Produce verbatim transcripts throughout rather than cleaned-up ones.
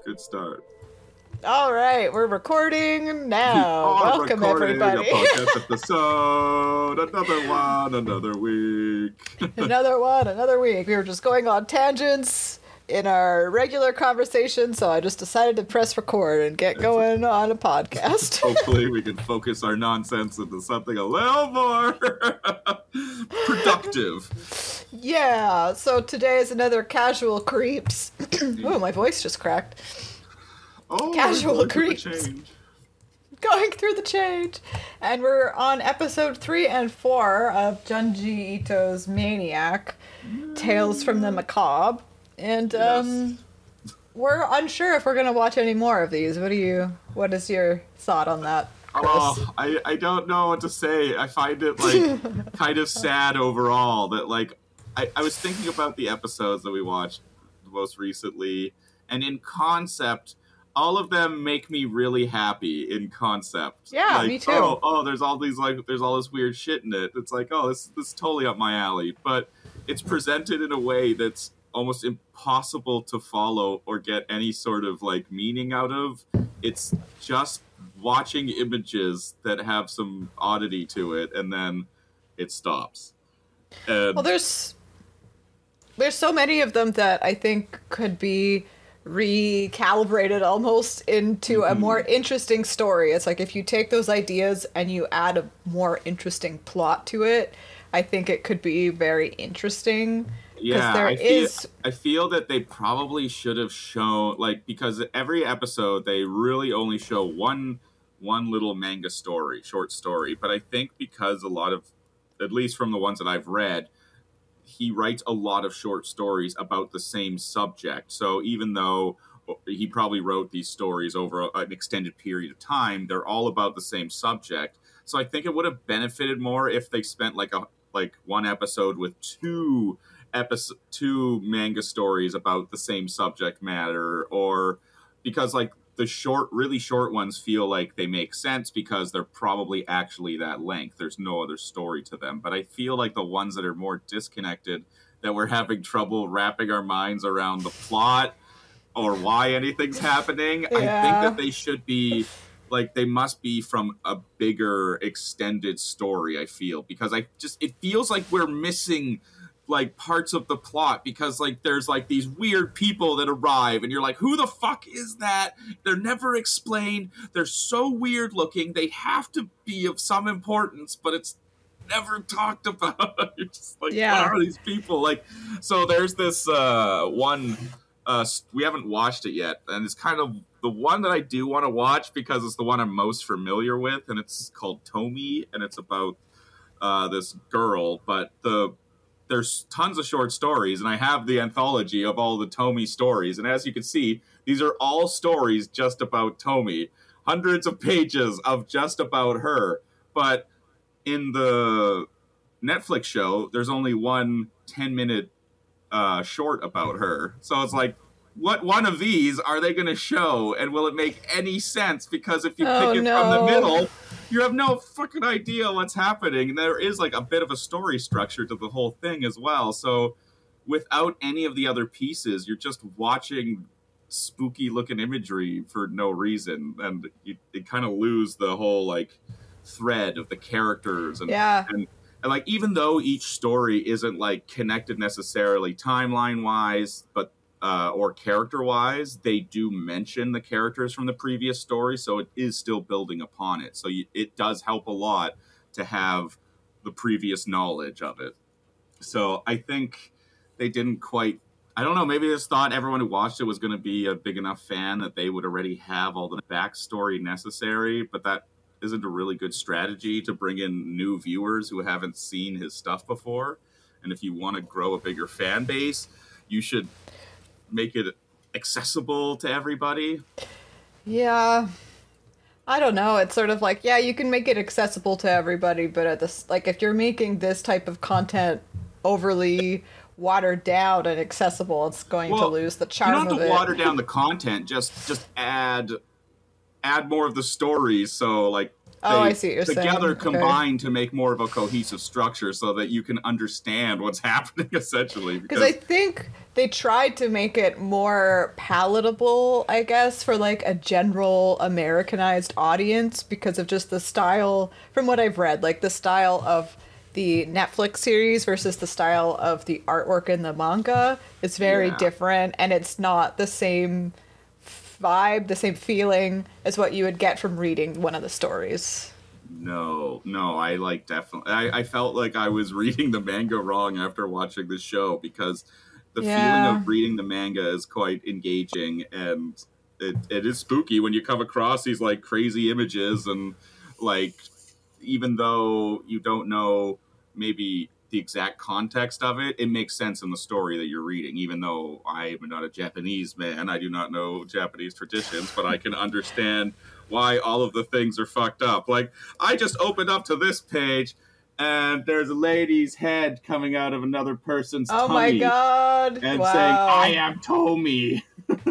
Good start. All right, we're recording now. Oh, Welcome, recording everybody. A podcast episode. Another one, another week. Another one, another week. We were just going on tangents in our regular conversation, so I just decided to press record and get going on a podcast. Hopefully we can focus our nonsense into something a little more productive. Yeah, so today is another Casual Creeps. Oh, my voice just cracked. Oh, Casual going through the Creeps. change. Going through the change. And we're on episode three and four of Junji Ito's Maniac, Tales from the Macabre. And um, Yes. we're unsure if we're going to watch any more of these. What do you, what is your thought on that, Chris? Oh, I, I don't know what to say. I find it, like, kind of sad overall that, like, I, I was thinking about the episodes that we watched most recently, and in concept, all of them make me really happy in concept. Yeah, like, me too. Oh, oh, there's all these, like, there's all this weird shit in it. It's like, oh, this, this is totally up my alley. But it's presented in a way that's almost impossible to follow or get any sort of, like, meaning out of. It's just watching images that have some oddity to it, and then it stops. And Well, there's there's so many of them that I think could be recalibrated almost into a more interesting story. It's like if you take those ideas and you add a more interesting plot to it, I think it could be very interesting. 'Cause yeah, there I feel, is I feel that they probably should have shown, like, because every episode they really only show one one little manga story, short story. But I think because a lot of, at least from the ones that I've read, he writes a lot of short stories about the same subject. So even though he probably wrote these stories over an extended period of time, they're all about the same subject. So I think it would have benefited more if they spent like a like one episode with two episode two manga stories about the same subject matter, or because like the short, really short ones feel like they make sense because they're probably actually that length. There's no other story to them. But I feel like the ones that are more disconnected, that we're having trouble wrapping our minds around the plot or why anything's happening, I think Yeah. that they should be, like, they must be from a bigger extended story, I feel. Because I just, it feels like we're missing like parts of the plot because like there's like these weird people that arrive and you're like, who the fuck is that? They're never explained. They're so weird looking. They have to be of some importance, but it's never talked about. You're just like, Yeah. what are these people? Like, so there's this uh one uh we haven't watched it yet, and it's kind of the one that I do want to watch because it's the one I'm most familiar with, and it's called Tomi, and it's about uh this girl, but the there's tons of short stories, and I have the anthology of all the Tomi stories. And as you can see, these are all stories just about Tomi. Hundreds of pages of just about her. But in the Netflix show, there's only one ten-minute uh, short about her. So it's like, what one of these are they going to show? And will it make any sense? Because if you Oh, pick it no. from the middle, you have no fucking idea what's happening. And there is like a bit of a story structure to the whole thing as well. So without any of the other pieces, you're just watching spooky looking imagery for no reason. And you, you kind of lose the whole like thread of the characters. And, Yeah. and, and like, even though each story isn't like connected necessarily timeline wise, but Uh, or character-wise, they do mention the characters from the previous story, so it is still building upon it. So you, it does help a lot to have the previous knowledge of it. So I think they didn't quite... I don't know, maybe they just thought everyone who watched it was going to be a big enough fan that they would already have all the backstory necessary, but that isn't a really good strategy to bring in new viewers who haven't seen his stuff before. And if you want to grow a bigger fan base, you should make it accessible to everybody. Yeah. I don't know. It's sort of like, yeah, you can make it accessible to everybody, but at this, like, if you're making this type of content overly watered down and accessible, it's going Well, to lose the charm You don't of have to it. water down the content. Just just add add more of the stories. So like Oh, they I see what you're together saying. combine okay. to make more of a cohesive structure so that you can understand what's happening essentially. Because I think they tried to make it more palatable, I guess, for like a general Americanized audience because of just the style, from what I've read, like the style of the Netflix series versus the style of the artwork in the manga is very yeah. different, and it's not the same vibe, the same feeling as what you would get from reading one of the stories. No, no, I like definitely. I, I felt like I was reading the manga wrong after watching the show because the yeah. feeling of reading the manga is quite engaging, and it, it is spooky when you come across these like crazy images, and like even though you don't know maybe the exact context of it, it makes sense in the story that you're reading. Even though I am not a Japanese man, I do not know Japanese traditions, but I can understand why all of the things are fucked up. Like, I just opened up to this page, and there's a lady's head coming out of another person's oh tummy. my god! And wow. saying, I am Tomi.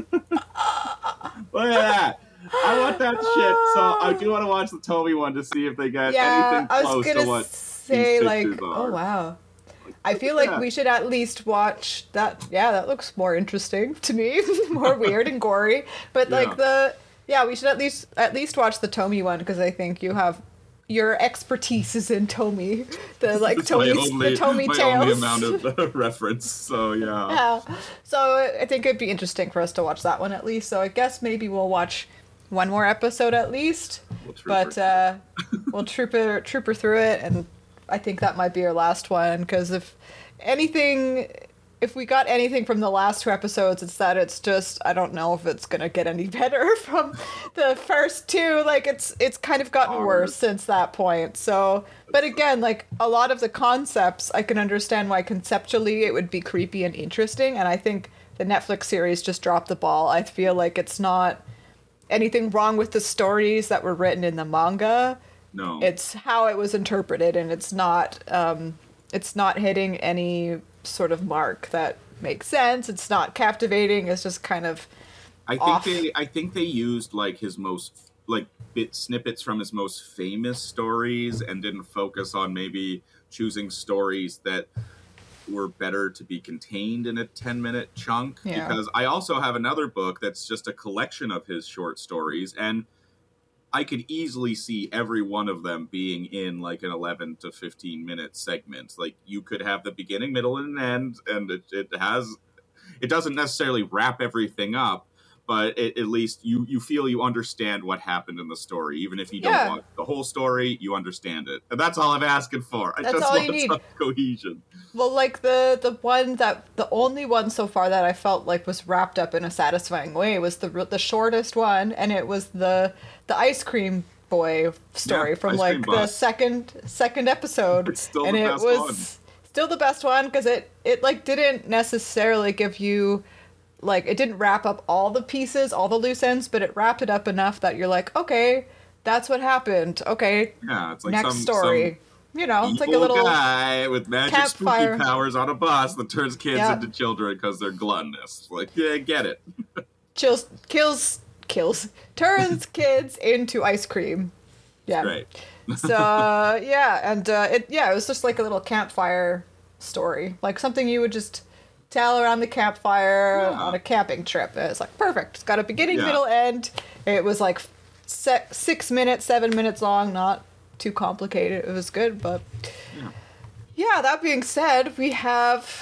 Look at that. I want that shit. So I do want to watch the Tomi one to see if they get yeah, anything I was close gonna to what say, these like, pictures are. Oh, wow. I feel like yeah. we should at least watch that. Yeah, that looks more interesting to me. More weird and gory. But, like, yeah. the... Yeah, we should at least at least watch the Tomi one, because I think you have... Your expertise is in Tomi. The, like, Tomi, only, the Tomi my tales. only amount of reference, so yeah. Yeah. So I think it'd be interesting for us to watch that one at least. So I guess maybe we'll watch one more episode at least. We'll but uh, we'll trooper, trooper through it, and I think that might be our last one, because if anything... If we got anything from the last two episodes, it's that it's just, I don't know if it's going to get any better from the first two. Like, it's it's kind of gotten worse since that point. So, but again, like, a lot of the concepts, I can understand why conceptually it would be creepy and interesting. And I think the Netflix series just dropped the ball. I feel like it's not anything wrong with the stories that were written in the manga. No. It's how it was interpreted, and it's not, um, it's not hitting any... sort of mark that makes sense. It's not captivating. It's just kind of I think off. they I think they used like his most like bit snippets from his most famous stories and didn't focus on maybe choosing stories that were better to be contained in a ten minute chunk. Yeah. Because I also have another book that's just a collection of his short stories, and I could easily see every one of them being in like an eleven to fifteen minute segment. Like, you could have the beginning, middle, and end, and it, it has, it doesn't necessarily wrap everything up, but it, at least you, you feel you understand what happened in the story. Even if you don't yeah. watch the whole story, you understand it. And that's all I'm asking for. I that's just all want you need. some cohesion. Well, like the, the one that, the only one so far that I felt like was wrapped up in a satisfying way was the the shortest one, and it was the the ice cream boy story yeah, from like the second second episode. It's still and the it best was one. Still the best one, because it, it like didn't necessarily give you, like, it didn't wrap up all the pieces, all the loose ends, but it wrapped it up enough that you're like, okay, that's what happened. Okay, yeah, it's like next some, story. Some you know, it's like a evil little guy with magic campfire. spooky powers on a bus that turns kids Yep. into children because they're gluttonous. Like, yeah, get it. Chills, kills, kills, turns kids into ice cream. Yeah. Right. So uh, yeah, and uh, it yeah, it was just like a little campfire story, like something you would just tell around the campfire Yeah. on a camping trip. And it's like perfect. It's got a beginning, Yeah. middle, end. It was like se- six minutes, seven minutes long, not too complicated. It was good, but Yeah. yeah. That being said, we have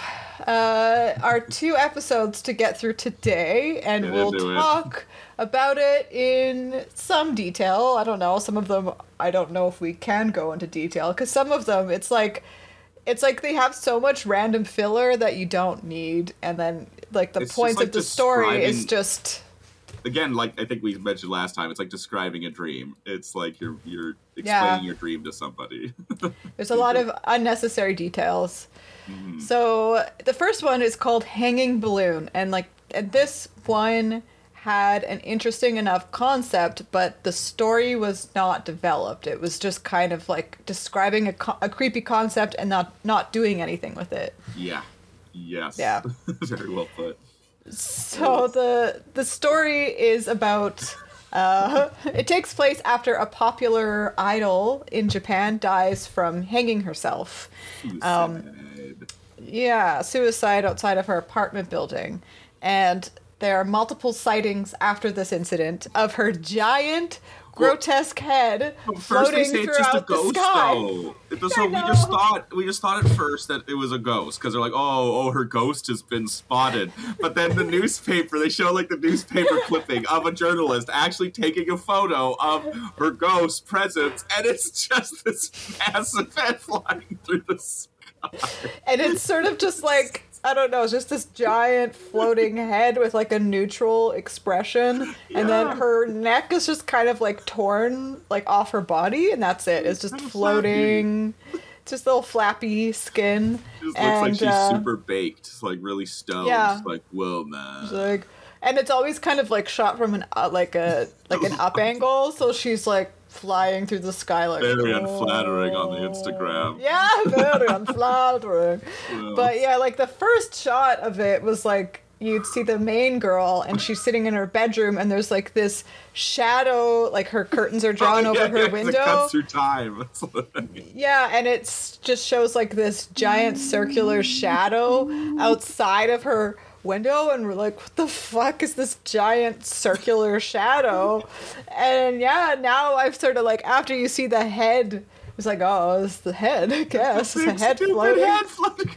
uh, our two episodes to get through today, and Get we'll into it. talk about it in some detail. I don't know. Some of them, I don't know if we can go into detail, because some of them, it's like, it's like they have so much random filler that you don't need, and then like the It's just point like of the story is describing- just Again, like I think we mentioned last time, it's like describing a dream. It's like you're you're explaining Yeah. your dream to somebody. there's a lot of unnecessary details. Mhm. So the first one is called Hanging Balloon, and like and this one had an interesting enough concept, but the story was not developed. It was just kind of like describing a, co- a creepy concept and not not doing anything with it. Yeah. Yes. Yeah. Very well put. So the the story is about Uh, it takes place after a popular idol in Japan dies from hanging herself. Um, Suicide. yeah, suicide outside of her apartment building. And there are multiple sightings after this incident of her giant, grotesque head Well, first floating they say it's just a throughout the ghost, sky. though. It- So I we know. just thought we just thought at first that it was a ghost because they're like, oh, oh, her ghost has been spotted. But then the newspaper, they show like the newspaper clipping of a journalist actually taking a photo of her ghost presence, and it's just this massive head flying through the sky. And it's sort of just like, I don't know, it's just this giant floating head with like a neutral expression. And then Yeah. her neck is just kind of like torn like off her body, and that's it. It's just Kinda floating. It's just little flappy skin. It just looks and, like she's uh, super baked, like really stoned. Yeah. Just like, whoa, man. It's like, and it's always kind of like shot from an uh, like a like an up angle, so she's like flying through the sky like Very unflattering on the Instagram. Yeah, very unflattering. Well, But yeah, like the first shot of it was like you'd see the main girl and she's sitting in her bedroom and there's like this shadow, like her curtains are drawn oh, over yeah, her yeah, 'cause window. It cuts through time. Yeah, and it just shows like this giant circular shadow outside of her window, and we're like, what the fuck is this giant circular shadow? And yeah, now I've sort of like, after you see the head, it's like, oh, it's the head, I guess. It's a Big head stupid floating. head floating.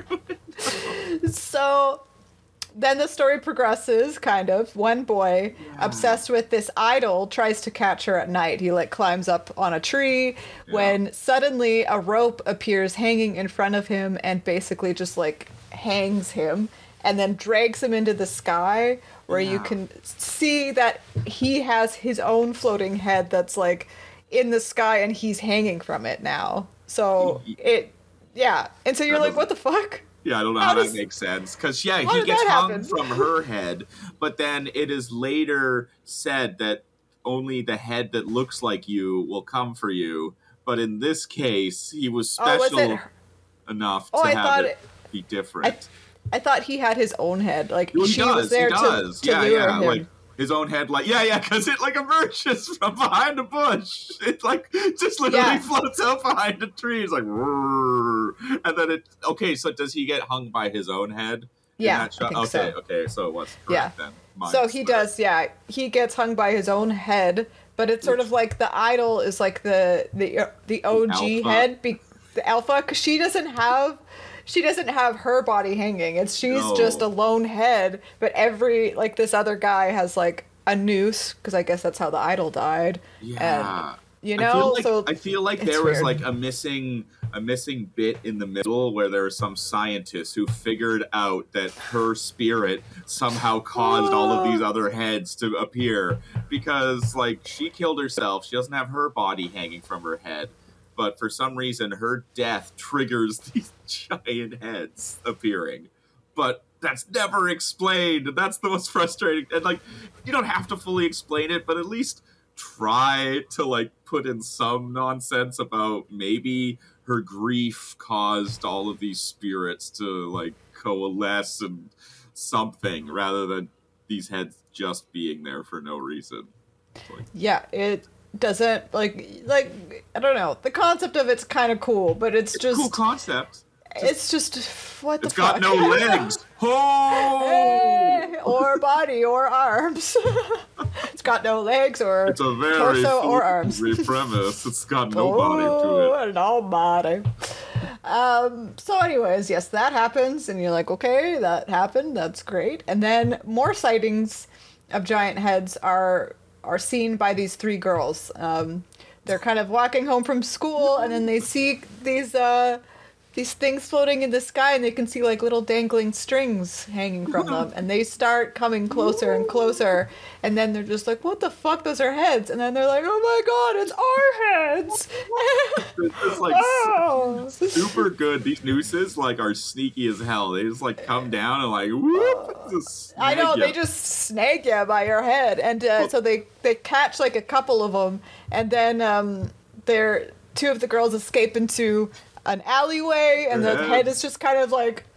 So then the story progresses, kind of. One boy, obsessed with this idol, tries to catch her at night. He like climbs up on a tree when suddenly a rope appears hanging in front of him and basically just like hangs him and then drags him into the sky, where you Yeah. can see that he has his own floating head that's like in the sky and he's hanging from it now. So it, yeah. And so you're That like, what the fuck? Yeah, I don't know How how, does- that makes sense. Because, yeah, How he did gets that hung happen? from her head, but then it is later said that only the head that looks like you will come for you. But in this case, he was Oh, was special it- enough Oh, to I have thought it, it- be different. I thought he had his own head. Like Well, he she does, was there he to, does. to yeah, lure yeah, him. like his own head, like yeah, yeah, because it like emerges from behind a bush. It like just literally Yeah. floats out behind a tree. It's like, "Rrrr." And then it. Okay, so does he get hung by his own head? in Yeah, that shot? I think okay, so. okay, so it was Yeah. correct then. Mine So was he better. does, yeah. He gets hung by his own head, but it's sort of like the idol is like the the the O G alpha. head, be, the alpha, because she doesn't have she doesn't have her body hanging. It's she's No. just a lone head, but every like this other guy has like a noose, because I guess that's how the idol died. Yeah. And, you I know, feel like, so I feel like it's there was weird. like a missing a missing bit in the middle where there was some scientist who figured out that her spirit somehow caused all of these other heads to appear, because like she killed herself. She doesn't have her body hanging from her head, but for some reason her death triggers these giant heads appearing. But that's never explained, and that's the most frustrating. And like, you don't have to fully explain it, but at least try to like put in some nonsense about maybe her grief caused all of these spirits to like coalesce and something, rather than these heads just being there for no reason. It's like, yeah, it doesn't like like I don't know. The concept of it's kind of cool, but it's, it's just a cool concept. it's just what the It's fuck. got no legs. Oh! Eh, or body or arms. It's got no legs or It's a very torso or arms. free premise. It's got no body to it. Oh, no body. Um, so anyways, yes, that happens, and you're like, okay, that happened, that's great. And then more sightings of giant heads are are seen by these three girls. Um, they're kind of walking home from school, and then they see these uh, these things floating in the sky, and they can see like little dangling strings hanging from them, and they start coming closer and closer, and then they're just like, what the fuck, those are heads, and then they're like, oh my god, it's our heads. It's just like Oh. super good. These nooses like are sneaky as hell. They just like come down and like whoop. Just I know, snag ya. they just snag you by your head, and uh, so they they catch like a couple of them, and then um, they're two of the girls escape into an alleyway, and the Yeah. head is just kind of like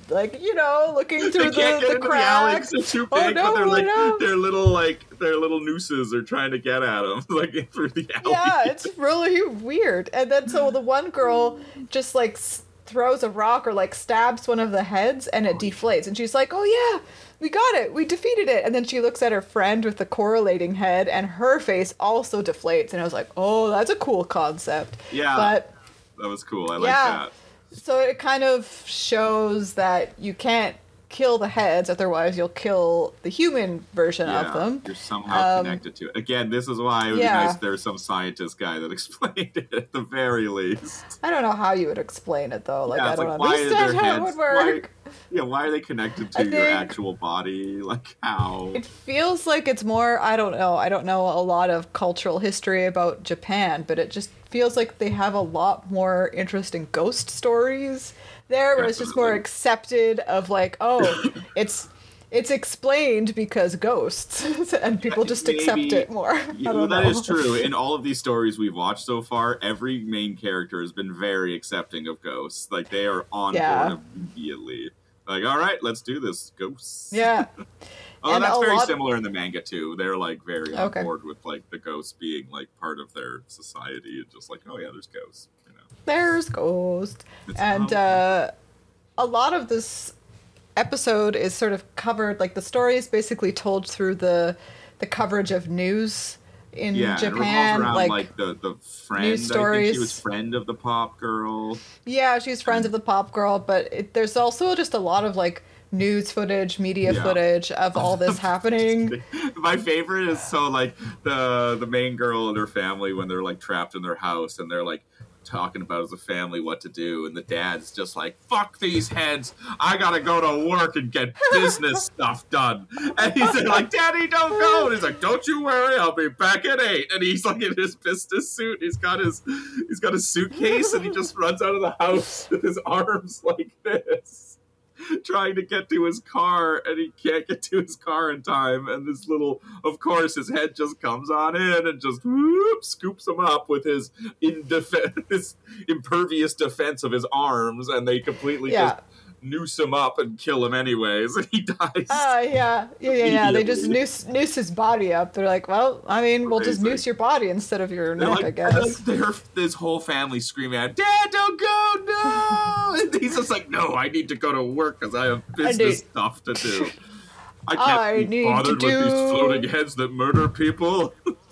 like, you know, looking They through can't the, get the into the alley cracks. 'cause they're too Oh, big, no, but they're like no. their little like their little nooses are trying to get at them, like through the alley. Yeah, it's really weird. And then so the one girl just like s- throws a rock or like stabs one of the heads and it deflates. And she's like, oh yeah, we got it. We defeated it. And then she looks at her friend with the correlating head and her face also deflates. And I was like, oh, that's a cool concept. Yeah, But that was cool. I like yeah. that. So it kind of shows that you can't kill the heads, otherwise you'll kill the human version Yeah, of them. you're somehow Um, connected to it. Again, this is why it would yeah. be nice if there was some scientist guy that explained it at the very least. I don't know how you would explain it though. Like Yeah, I it's don't like, why are understand their how it heads- would work. Yeah, why are they connected to I your think- actual body? Like how? It feels like it's more, I don't know, I don't know a lot of cultural history about Japan, but it just feels like they have a lot more interesting ghost stories there, where it's just more Definitely. accepted of like, oh, it's it's explained because ghosts, and people just accept Maybe- it more. I Yeah, don't well, know. that is true. In all of these stories we've watched so far, every main character has been very accepting of ghosts. Like they are on Yeah. board immediately. Like, all right, let's do this. Ghosts. Yeah. Oh, And that's a very lot- similar in the manga too. They're like very on Okay. board with like the ghosts being like part of their society and just like, oh yeah, there's ghosts. You know, There's ghosts. It's And not- uh, a lot of this episode is sort of covered, like the story is basically told through the the coverage of news in yeah, and it Japan. revolves around like, like, the the friend. news I think she stories. was friend of the pop girl. yeah, she's friends of the pop girl, but it, there's also just a lot of like news footage, media Yeah. footage of all this happening. My favorite is so like the the main girl and her family when they're like trapped in their house and they're like talking about as a family what to do, and the dad's just like, fuck these heads, I gotta go to work and get business stuff done. And he's like, Daddy, don't go. And he's like, don't you worry, I'll be back at eight. And he's like in his business suit, he's got his he's got his suitcase, and he just runs out of the house with his arms like this, trying to get to his car, and he can't get to his car in time. And this little, of course, his head just comes on in and just whoop, scoops him up with his indef- his impervious defense of his arms, and they completely Yeah. just noose him up and kill him anyways, and he dies. Uh, yeah, yeah, yeah, yeah. They just Immediately. noose, noose his body up. They're like, well, I mean, we'll just Amazing. noose your body instead of your They're neck, like, I guess. like they're, this whole family screaming out, Dad, don't go, no! And he's just like, no, I need to go to work because I have business need- stuff to do. I can't I be need to bothered with these do- floating heads that murder people.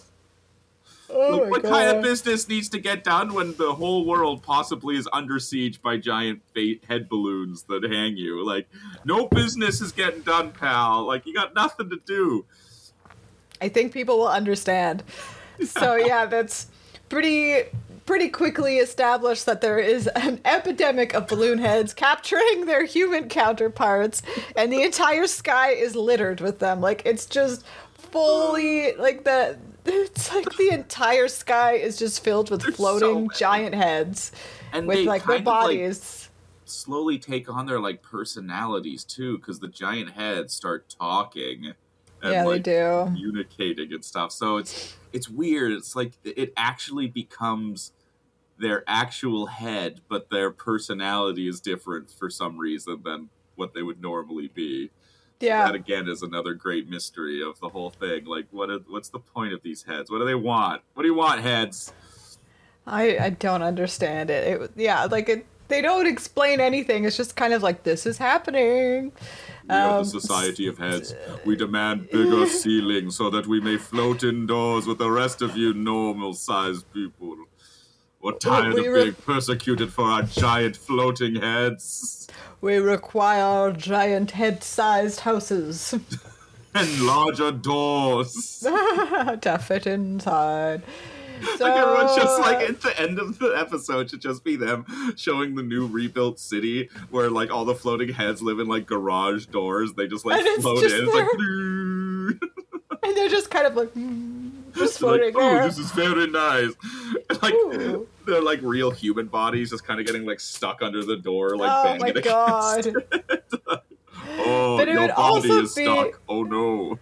Oh Like, my what God. kind of business needs to get done when the whole world possibly is under siege by giant fate head balloons that hang you? Like, no business is getting done, pal. Like, you got nothing to do. I think people will understand. So yeah, that's pretty pretty quickly established that there is an epidemic of balloon heads capturing their human counterparts, and the entire sky is littered with them. Like it's just fully like the it's like the entire sky is just filled with There's so floating many. giant heads And with they like their kind of, like, bodies. slowly take on their like personalities too, because the giant heads start talking and Yeah, they like do. communicating and stuff. So it's it's weird. It's like it actually becomes their actual head, but their personality is different for some reason than what they would normally be. Yeah. That again is another great mystery of the whole thing. Like, what? Is, what's the point of these heads? What do they want? What do you want, heads? I, I don't understand it. It yeah, like it, they don't explain anything. It's just kind of like this is happening. We are Um, the Society of Heads. We demand bigger ceilings so that we may float indoors with the rest of you normal-sized people. We're tired we of re- being persecuted for our giant floating heads We require giant head-sized houses and larger doors. to fit inside. So, Like everyone's just like at the end of the episode should just be them showing the new rebuilt city where like all the floating heads live in like garage doors. They just like And it's float just in. It's their- like "Doo." and they're just kind of like mm, just They're like, floating oh, there. this is very nice. Like Ooh. they're like real human bodies just kind of getting like stuck under the door, like Oh banging my against god! it. Oh, But it your would body also is be- stuck. Oh no.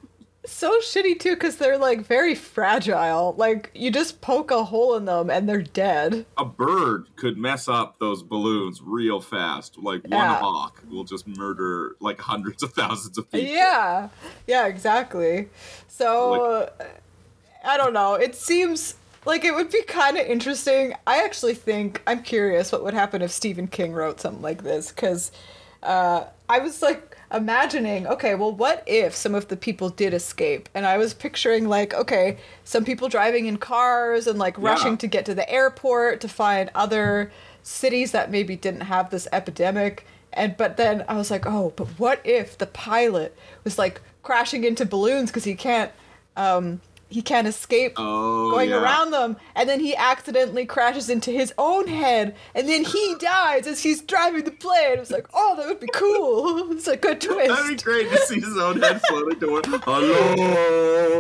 so shitty too because they're like very fragile. Like you just poke a hole in them and they're dead. A bird could mess up those balloons real fast. Like one Yeah. hawk will just murder like hundreds of thousands of people. Yeah, yeah, exactly. So I don't know. It seems like it would be kind of interesting. I actually think I'm curious what would happen if Stephen King wrote something like this because uh, I was like imagining, okay, well, what if some of the people did escape? And I was picturing like, okay, some people driving in cars and like rushing Yeah. to get to the airport to find other cities that maybe didn't have this epidemic. And but then I was like, oh, but what if the pilot was like crashing into balloons because he can't um he can't escape Oh, going yeah. around them, and then he accidentally crashes into his own head, and then he dies as he's driving the plane. It was like, oh, that would be cool. It's a good twist. That'd be great to see his own head floating toward. Hello.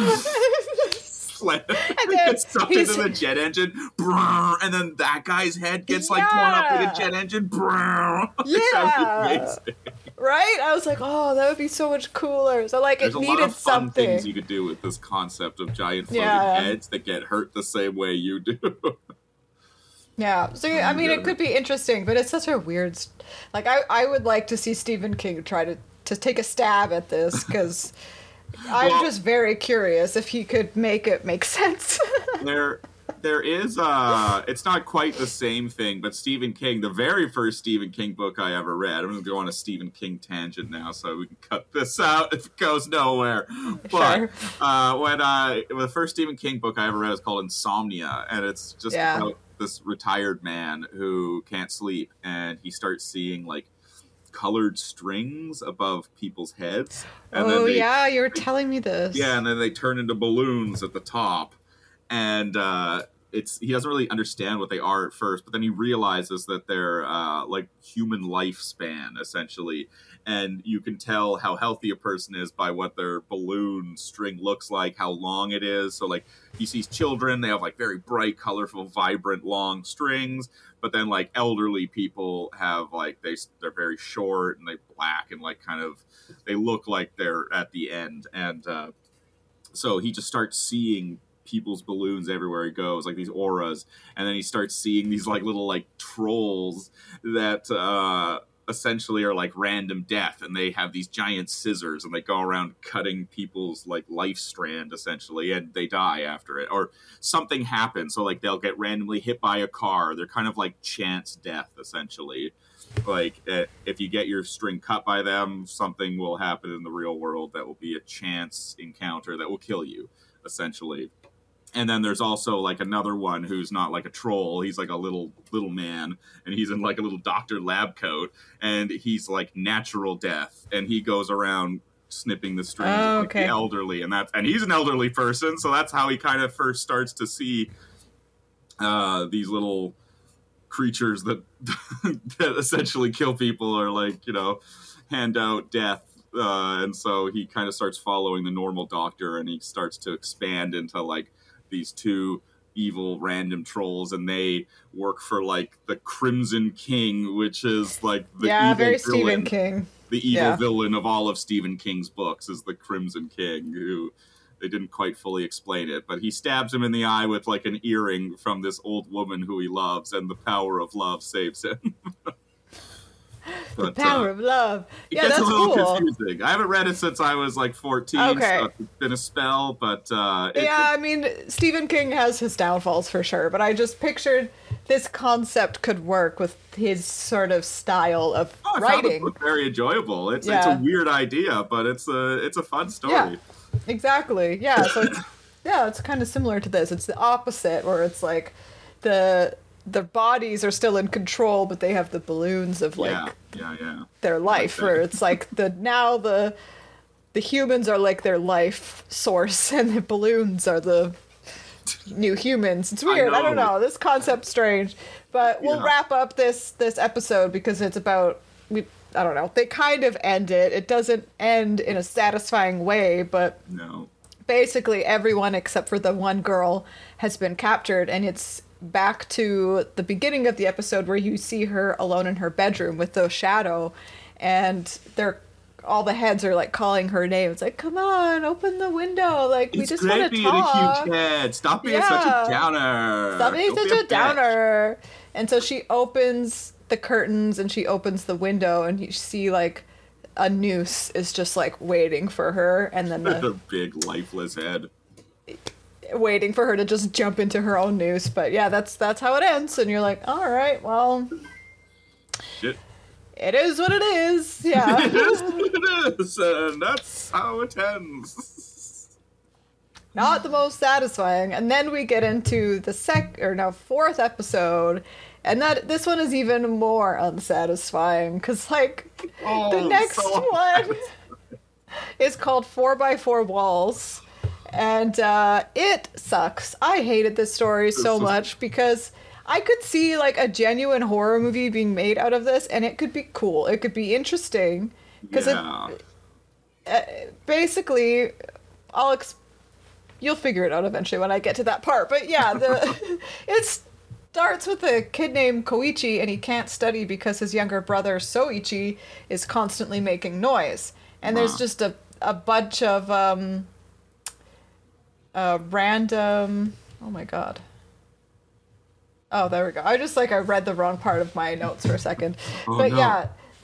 Slam. And He then gets sucked he's- into the jet engine, brrr, and then that guy's head gets like torn up with Yeah. a jet engine. Brrr. Yeah. That would be amazing. Right? I was like, oh, that would be so much cooler. So like, There's it a needed lot of fun something. things you could do with this concept of giant floating Yeah. heads that get hurt the same way you do. Yeah. So I mean, it Yeah. could be interesting, but it's such a weird. st- Like, I I would like to see Stephen King try to to take a stab at this because I'm Well- just very curious if he could make it make sense. there there is uh it's not quite the same thing, but Stephen King, the very first Stephen King book I ever read, I'm gonna go on a Stephen King tangent now so we can cut this out if it goes nowhere. But Sure. uh when I the first Stephen King book I ever read is called Insomnia, and it's just Yeah. about this retired man who can't sleep, and he starts seeing like colored strings above people's heads, and Oh they yeah, you were telling me this. yeah, and then they turn into balloons at the top, and uh, it's he doesn't really understand what they are at first, but then he realizes that they're uh, like human lifespan essentially, and you can tell how healthy a person is by what their balloon string looks like, how long it is. So like he sees children, they have like very bright, colorful, vibrant, long strings. But then, like elderly people have like they they're very short and they black and like kind of they look like they're at the end. And uh, so he just starts seeing people's balloons everywhere he goes, like these auras. And then he starts seeing these like little like trolls that uh, essentially are like random death, and they have these giant scissors and they go around cutting people's like life strand essentially, and they die after it or something happens. So like they'll get randomly hit by a car. They're kind of like chance death essentially. Like uh, if you get your string cut by them, something will happen in the real world that will be a chance encounter that will kill you essentially. And then there's also like another one who's not like a troll. He's like a little little man, and he's in like a little doctor lab coat, and he's like natural death, and he goes around snipping the strings Oh, of like, okay. the elderly, and that's and he's an elderly person, so that's how he kind of first starts to see uh, these little creatures that that essentially kill people or like you know hand out death. Uh, and so he kind of starts following the normal doctor, and he starts to expand into like these two evil random trolls, and they work for like the Crimson King, which is like the yeah, evil very villain, Stephen King. the evil Yeah. villain of all of Stephen King's books is the Crimson King, who they didn't quite fully explain it, but he stabs him in the eye with like an earring from this old woman who he loves, and the power of love saves him. But, Power uh, of love. it Yeah, gets that's a little cool. confusing. I haven't read it since I was like fourteen, Okay. so it's been a spell, but uh, it, Yeah, I mean, Stephen King has his downfalls for sure, but I just pictured this concept could work with his sort of style of oh, I found the writing. book very enjoyable. It's it's a Yeah. weird idea, but it's a it's a fun story. Yeah, exactly. Yeah, so it's, yeah, it's kind of similar to this. It's the opposite, where it's like the the bodies are still in control, but they have the balloons of like yeah, yeah, yeah. their life, that. where it's like the now the the humans are like their life source, and the balloons are the new humans. It's weird. I, don't know. know. This concept's strange, but we'll Yeah. wrap up this this episode because it's about we. I don't know. They kind of end it. It doesn't end in a satisfying way, but No. basically everyone except for the one girl has been captured, and it's back to the beginning of the episode where you see her alone in her bedroom with the shadow, and they're all the heads are like calling her name. It's like, come on, open the window. Like, we It's just great want to being talk. a cute kid. Stop being Yeah. such a downer. Stop being Don't such be a downer. And so she opens the curtains and she opens the window, and you see like a noose is just like waiting for her, and then bitch. the, A big lifeless head. waiting for her to just jump into her own noose. But yeah, that's that's how it ends, and you're like, all right, well, Shit. it is what it is. Yeah. It is what it is, and that's how it ends. Not the most satisfying. And then we get into the sec or no fourth episode, and that this one is even more unsatisfying because like Oh, the next so one is called Four by Four Walls, and uh, it sucks. I hated this story so is- much because I could see like a genuine horror movie being made out of this, and it could be cool. It could be interesting because Yeah. uh, basically, I'll ex- you'll figure it out eventually when I get to that part. But yeah, the it starts with a kid named Koichi, and he can't study because his younger brother Soichi is constantly making noise. And there's Wow. just a a bunch of um uh random. Oh my god. Oh, there we go. I just like I read the wrong part of my notes for a second. Oh, but no. yeah.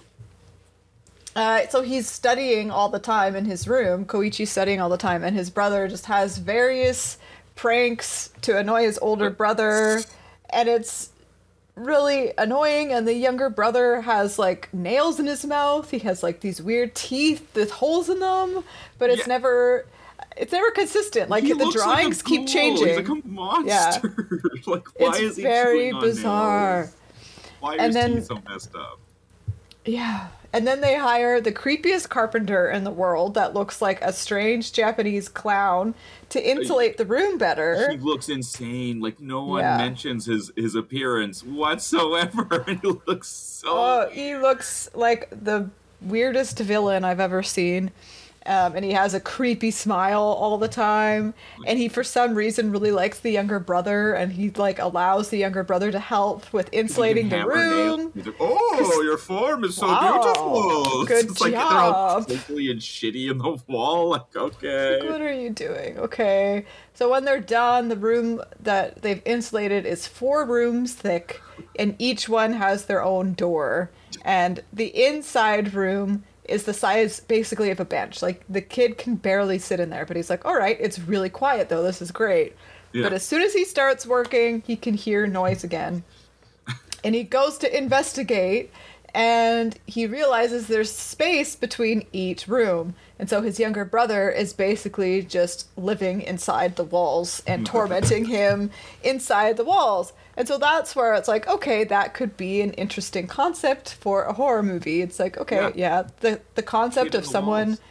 Uh, so he's studying all the time in his room. Koichi's studying all the time, and his brother just has various pranks to annoy his older brother, and it's really annoying. And the younger brother has like nails in his mouth. He has like these weird teeth with holes in them, but it's Yeah. never, it's never consistent. Like He the looks like a drawings keep ghoul. changing. He's like a monster. like, why It's is he very chewing on bizarre. nails? Why are And his then- teeth so messed up? Yeah. And then they hire the creepiest carpenter in the world that looks like a strange Japanese clown to insulate the room better. He looks insane. Like no one Yeah. mentions his his appearance whatsoever, and he looks so. Oh, he looks like the weirdest villain I've ever seen. Um, and he has a creepy smile all the time. And he, for some reason, really likes the younger brother. And he, like, allows the younger brother to help with He insulating can the hammer nails. room. He's like, oh, your form is so Wow. beautiful. Good it's like they're all job. twinkly and shitty in the wall. Like, okay. What are you doing? Okay. So when they're done, the room that they've insulated is four rooms thick, and each one has their own door. And the inside room is the size basically of a bench. Like the kid can barely sit in there, but he's like, all right, it's really quiet though. This is great. Yeah. But as soon as he starts working, he can hear noise again. And he goes to investigate, and he realizes there's space between each room. And so his younger brother is basically just living inside the walls and tormenting him inside the walls. And so that's where it's like, okay, that could be an interesting concept for a horror movie. It's like, okay, yeah, Yeah. the the concept Kid in of the someone walls.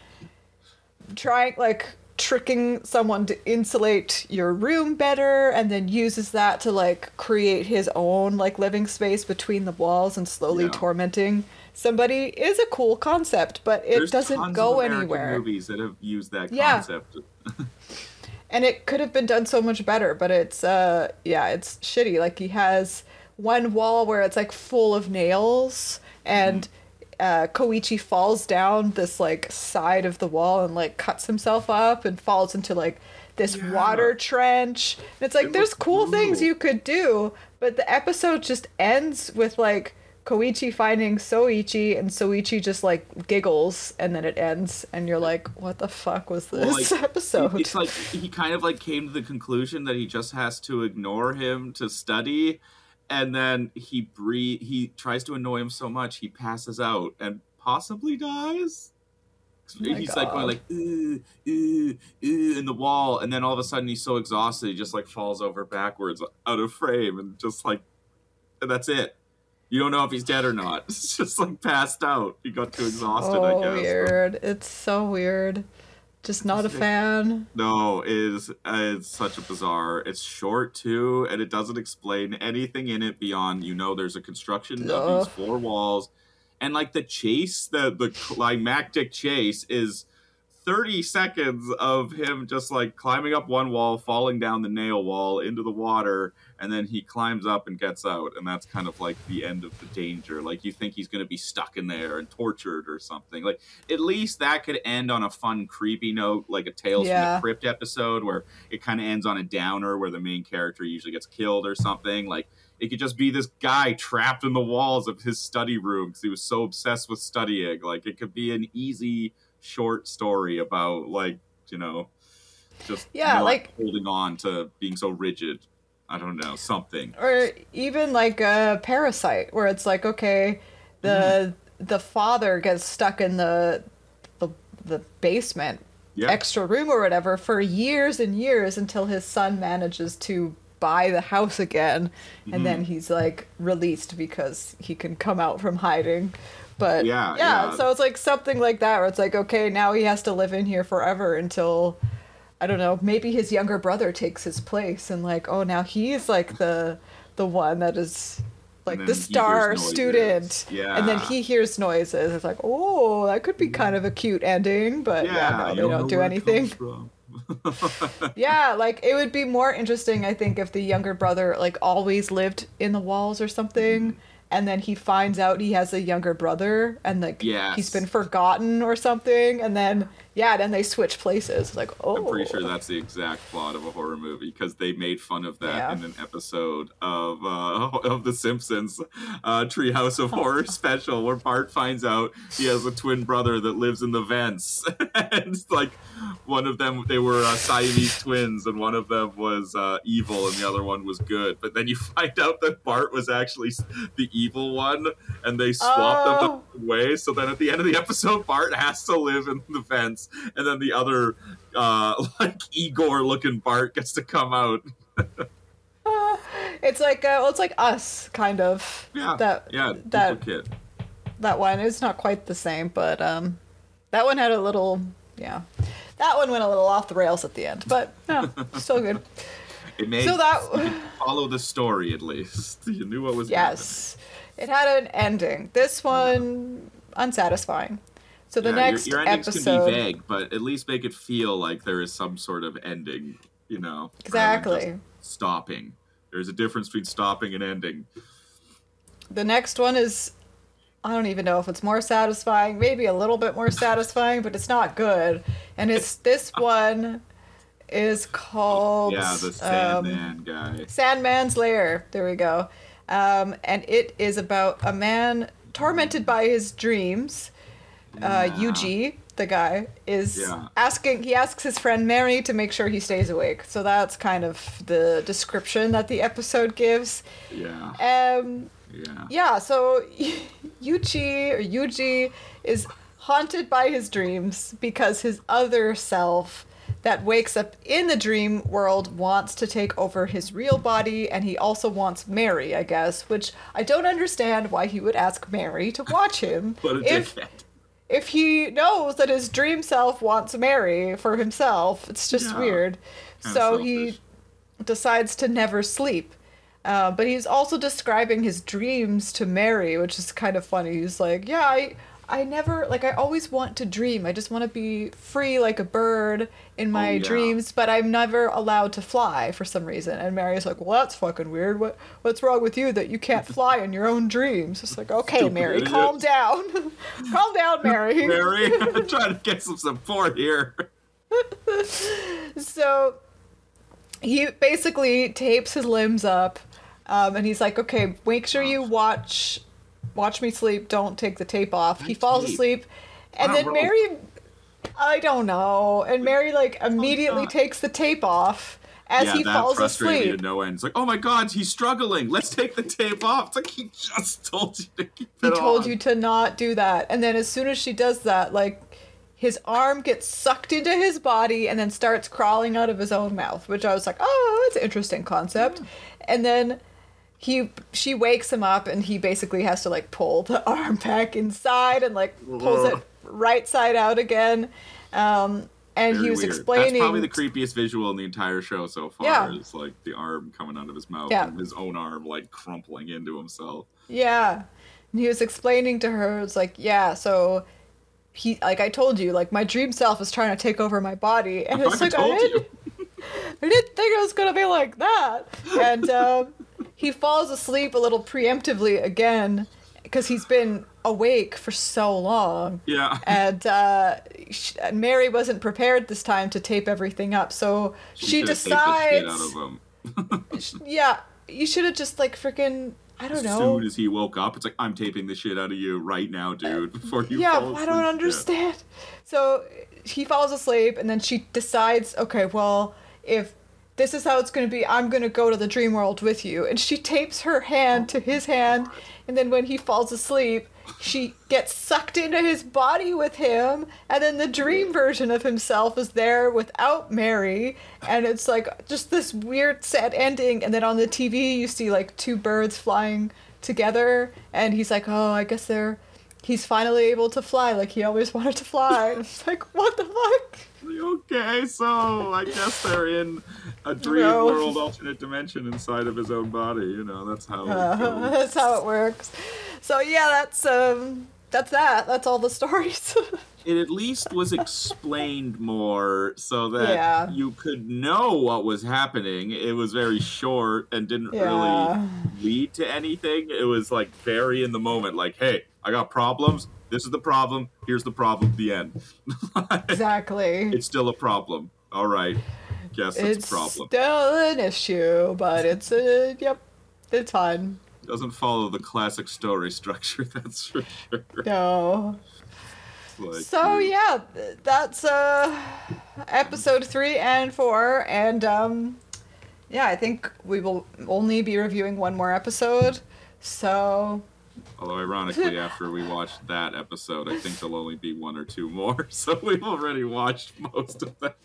trying like tricking someone to insulate your room better, and then uses that to like create his own like living space between the walls and slowly Yeah. tormenting somebody is a cool concept, but it There's doesn't tons go of American anywhere. movies that have used that Yeah. concept. And it could have been done so much better, but it's uh yeah, it's shitty. Like he has one wall where it's like full of nails, and uh Koichi falls down this like side of the wall and like cuts himself up and falls into like this Yeah. water trench. And it's like It there's looks cool things brutal. you could do, but the episode just ends with like Koichi finding Soichi, and Soichi just like giggles, and then it ends, and you're like, what the fuck was this Well, like, episode? It's like he kind of like came to the conclusion that he just has to ignore him to study, and then he breathe. He tries to annoy him so much he passes out and possibly dies. Oh my he's like going God. like ooh, ooh, ooh, in the wall, and then all of a sudden he's so exhausted he just like falls over backwards out of frame, and just like and that's it. You don't know if he's dead or not. It's just like passed out. He got too exhausted, I Oh, guess. weird. It's so weird. Just not a It's- fan. No, it is uh, it's such a bizarre. It's short too, and it doesn't explain anything in it beyond you know there's a construction of Ugh. these four walls, and like the chase, the the climactic chase is thirty seconds of him just like climbing up one wall, falling down the nail wall into the water, and then he climbs up and gets out, and that's kind of like the end of the danger. Like, you think he's going to be stuck in there and tortured or something. Like, at least that could end on a fun, creepy note, like a Tales Yeah. from the Crypt episode, where it kind of ends on a downer, where the main character usually gets killed or something. Like, it could just be this guy trapped in the walls of his study room because he was so obsessed with studying. Like, it could be an easy, short story about, like, you know, just Yeah, not like- holding on to being so rigid. I don't know, something. Or even like a Parasite, where it's like, okay, the the father gets stuck in the the, the basement Yeah. extra room or whatever for years and years until his son manages to buy the house again, and then he's like released because he can come out from hiding. But Yeah, yeah, yeah. so it's like something like that where it's like, okay, now he has to live in here forever until, I don't know, maybe his younger brother takes his place, and like, oh, now he's like the the one that is like And the then he star hears noises. student. Yeah. And then he hears noises. It's like, oh, that could be kind of a cute ending, but yeah, Yeah, no, you they don't don't know do where it anything. comes from. Yeah, like it would be more interesting, I think, if the younger brother like always lived in the walls or something, Mm-hmm. and then he finds out he has a younger brother, and like Yes. he's been forgotten or something, and then yeah, then they switch places. Like, oh, I'm pretty sure that's the exact plot of a horror movie because they made fun of that Yeah. in an episode of uh, of The Simpsons uh, Treehouse of Horror special, where Bart finds out he has a twin brother that lives in the vents, and it's like one of them, they were uh, Siamese twins, and one of them was uh, evil and the other one was good. But then you find out that Bart was actually the evil one, and they swapped Oh. them the way. So then at the end of the episode, Bart has to live in the vents, and then the other uh like Igor looking Bart gets to come out. it's like uh, well, it's like Us, kind of. Yeah, that yeah, that duplicate. that one is not quite the same, but um, that one had a little, yeah, that one went a little off the rails at the end, but no, still good. It made So that- you could follow the story at least. You knew what was Yes, it had an ending. This one unsatisfying. So the happening. Yeah, next your, your endings episode, can be vague, but at least make it feel like there is some sort of ending. You know, rather than Exactly. just stopping. There's a difference between stopping and ending. the next one is, I don't even know if it's more satisfying, maybe a little bit more satisfying, but it's not good. And it's this one is called Yeah, the um, Sandman guy. Sandman's Lair. There we go. Um, and it is about a man tormented by his dreams. Uh, Yeah. Yuji, the guy, is Yeah. asking, he asks his friend Mary to make sure he stays awake. So that's kind of the description that the episode gives. Yeah, Um, yeah. yeah, so Yuji or Yuji is haunted by his dreams because his other self that wakes up in the dream world wants to take over his real body, and he also wants Mary, I guess, which I don't understand why he would ask Mary to watch him What a if dickhead. if he knows that his dream self wants Mary for himself. It's just Yeah. weird. Kinda So selfish. he decides to never sleep. Uh, but he's also describing his dreams to Mary, which is kind of funny. He's like, yeah, I, I never, like, I always want to dream. I just want to be free like a bird in my Oh, yeah. dreams, but I'm never allowed to fly for some reason. And Mary's like, well, that's fucking weird. What, what's wrong with you that you can't fly in your own dreams? It's like, okay, Stupid Mary, idiot. calm down. Calm down, Mary. Mary, I'm trying to get some support here. So he basically tapes his limbs up, um, and he's like, okay, make sure you watch watch me sleep, don't take the tape off. He That falls tape. asleep, and Wow, then bro. Mary, I don't know, and Mary like immediately God. takes the tape off as yeah, he that falls frustrated me asleep. to no end. It's like, oh my god, he's struggling. Let's take the tape off. It's like he just told you to keep it He told on. you to not do that. And then as soon as she does that, like, his arm gets sucked into his body and then starts crawling out of his own mouth, which I was like, oh, that's an interesting concept. And then he she wakes him up and he basically has to like pull the arm back inside and like pulls it right side out again. Um and Very he was weird. explaining That's probably the creepiest visual in the entire show so far. Yeah. Is like the arm coming out of his mouth Yeah. and his own arm like crumpling into himself. Yeah. And he was explaining to her, it's like, yeah, so he like I told you, like my dream self is trying to take over my body, and I it's like I told didn't, you. I didn't think it was gonna be like that. And um, he falls asleep a little preemptively again because he's been awake for so long. Yeah. And uh, sh- Mary wasn't prepared this time to tape everything up, so She she should have taped the shit out decides. of him. Yeah, you should have just like freaking. I don't As know. soon as he woke up, it's like, I'm taping the shit out of you right now, dude, before you Yeah, fall asleep. I don't understand. So he falls asleep, and then she decides, okay, well, if this is how it's going to be, I'm going to go to the dream world with you. And she tapes her hand to his hand, and then when he falls asleep, she gets sucked into his body with him, and then the dream version of himself is there without Mary, and it's like just this weird sad ending. And then on the T V you see like two birds flying together, and he's like, oh, I guess they're he's finally able to fly like he always wanted to fly. And it's like, what the fuck? Okay, so I guess they're in a dream No. world, alternate dimension inside of his own body. You know, that's how it Uh, goes. that's how it works. So yeah, that's um that's that. That's all the stories. It at least was explained more so that Yeah. you could know what was happening. It was very short and didn't Yeah. really lead to anything. It was like very in the moment, like, hey, I got problems. This is the problem. Here's the problem. The end. Exactly. It's still a problem. All right. Guess it's, It's a problem. still an issue, but it's a yep, it's fine. Doesn't follow the classic story structure, that's for sure. No. Like, So yeah, th- that's uh episode three and four, and um yeah, I think we will only be reviewing one more episode. So although ironically, after we watched that episode, I think there'll only be one or two more. So we've already watched most of them.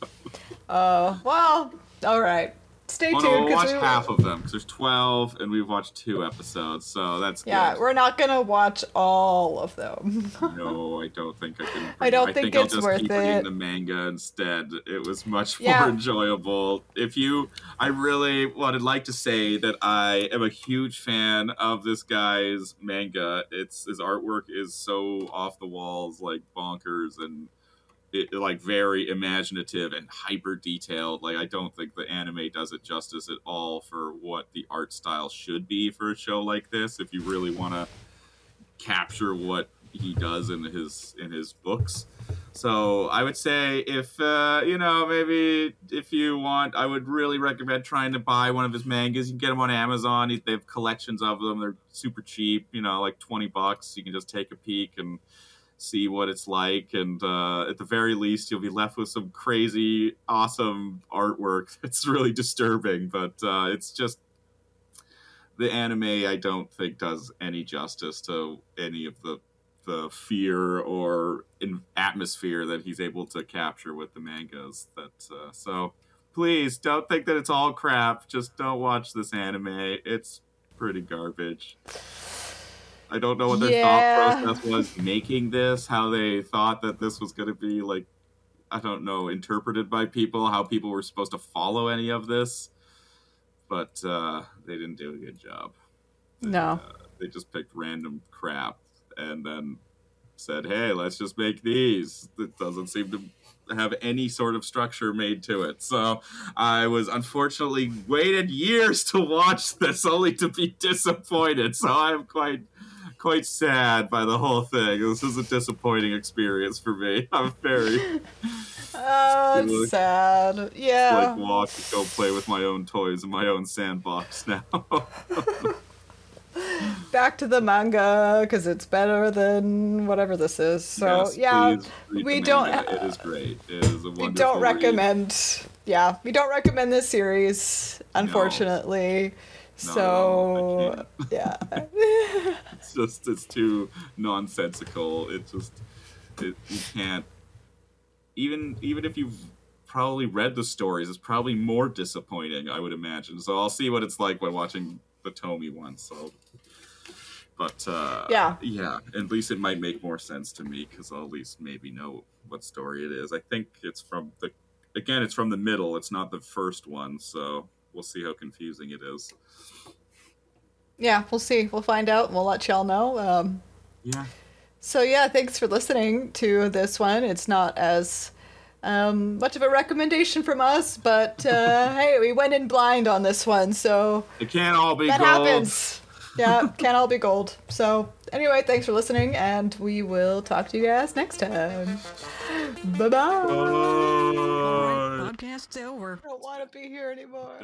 uh well, all right. Stay Oh tuned. no, we'll 'Cause watch we, half of them because there's twelve, and we've watched two episodes, so that's Yeah, good. we're not gonna watch all of them. No, I don't think I can. I don't I think I'll it's just worth keep reading it. the manga instead. It was much Yeah. more enjoyable. If you, I really would like to say that I am a huge fan of this guy's manga. It's his artwork is so off the walls, like bonkers, and it, like very imaginative and hyper detailed. Like I don't think the anime does it justice at all for what the art style should be for a show like this. If you really want to capture what he does in his in his books. So I would say if uh, you know, maybe if you want, I would really recommend trying to buy one of his mangas. You can get them on Amazon. They have collections of them. They're super cheap, you know, like twenty bucks. You can just take a peek and see what it's like, and uh, at the very least you'll be left with some crazy awesome artwork that's really disturbing, but uh, it's just the anime I don't think does any justice to any of the the fear or in atmosphere that he's able to capture with the mangas. That uh, so please don't think that it's all crap. Just don't watch this anime. It's pretty garbage. I don't know what their Yeah. thought process was making this, how they thought that this was going to be, like, I don't know, interpreted by people, how people were supposed to follow any of this. But uh, they didn't do a good job. No. Uh, they just picked random crap and then said, hey, let's just make these. It doesn't seem to have any sort of structure made to it. So I was unfortunately waited years to watch this only to be disappointed. So I'm quite quite sad by the whole thing. This is a disappointing experience for me. I'm very Oh, It it's looks sad. Yeah. like walk and go play with my own toys in my own sandbox now. Back to the manga because it's better than whatever this is. So Yes, yeah, please read we the don't. manga. It is great. It is a wonderful We don't read. recommend. Yeah, we don't recommend this series, unfortunately. No, So I yeah. It's just it's too nonsensical. It just it, you can't even even if you've probably read the stories, it's probably more disappointing, I would imagine. So I'll see what it's like by watching the Tomy one. So, but uh, Yeah. yeah, at least it might make more sense to me because I'll at least maybe know what story it is. I think it's from the again, it's from the middle. It's not the first one, so we'll see how confusing it is. Yeah, we'll see. We'll find out and we'll let y'all know. Um, Yeah. So yeah, thanks for listening to this one. It's not as um, much of a recommendation from us, but uh, hey, we went in blind on this one, so It can't all be that gold. happens. Yeah, can't all be gold. So anyway, thanks for listening, and we will talk to you guys next time. Bye-bye. Bye. Podcast's over. I don't want to be here anymore.